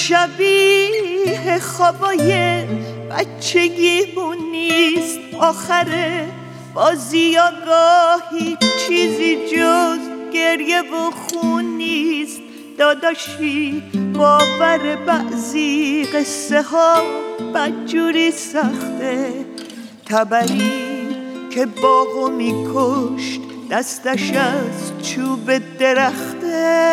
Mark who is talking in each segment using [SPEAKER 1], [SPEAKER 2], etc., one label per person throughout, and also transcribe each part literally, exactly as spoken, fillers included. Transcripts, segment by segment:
[SPEAKER 1] شبیه خوابای بچگیمون نیست، آخره بازی آگاهی چیزی جز گریه و خون نیست. داداشی باور بعضی قصه ها بدجوری سخته، تبری که باغو میکشت دستش از چوب درخته.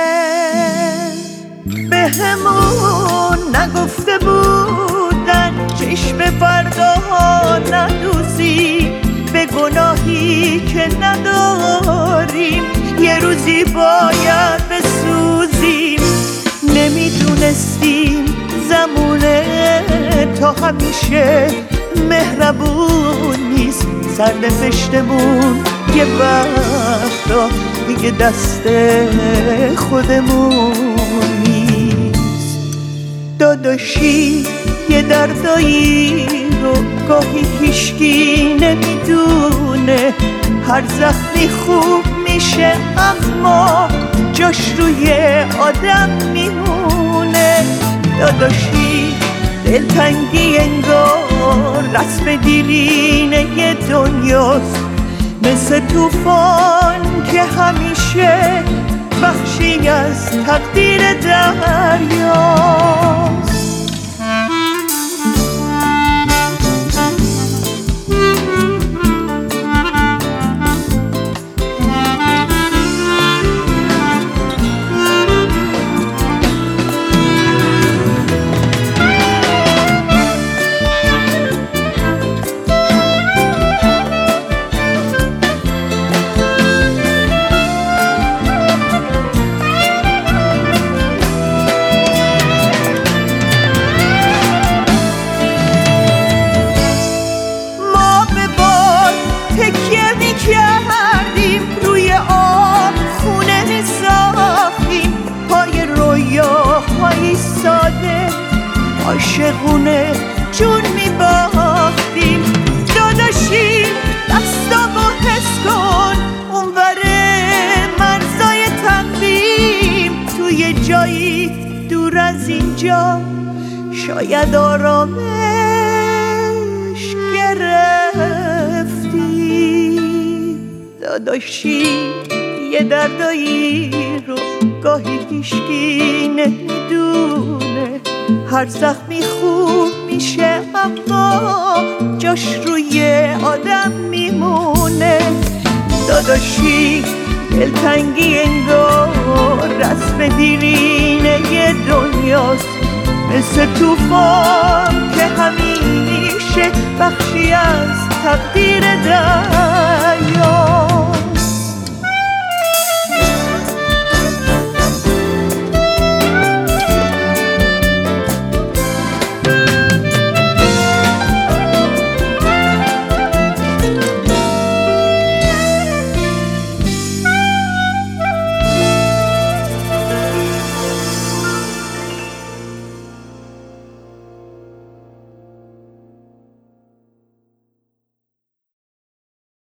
[SPEAKER 1] به همون نگفته بودن چشم فرداها ندوزی، به گناهی که نداریم یه روزی باید بسوزیم. نمیدونستیم زمونه تا همیشه مهربون نیست، سرنوشتمون یه وقتا دیگه دست خودمون نیست. داداشی یه دردایی رو گاهی هیشکی نمیدونه، هر زخمی خوب میشه اما جاش روی آدم میمونه. داداشی دلتنگی انگار رسم دیرینه یه دنیاست، مثل توفان که همیشه بخشی از تقدیر دریاست. کردیم روی آب خونه میساختیم، پای رویاهایی ساده عاشقونه جون میباختیم. داداشی دستامو حس کن اونور مرزای تقویم، توی جایی دور از اینجا شاید آرامش گرفتی. داداشی یه دردایی رو گاهی هیشکی نمیدونه، هر زخمی خوب میشه اما جاش روی آدم میمونه. داداشی دلتنگی انگار رسم دیرینه یه دنیاست، مثل توفان که همیشه بخشی از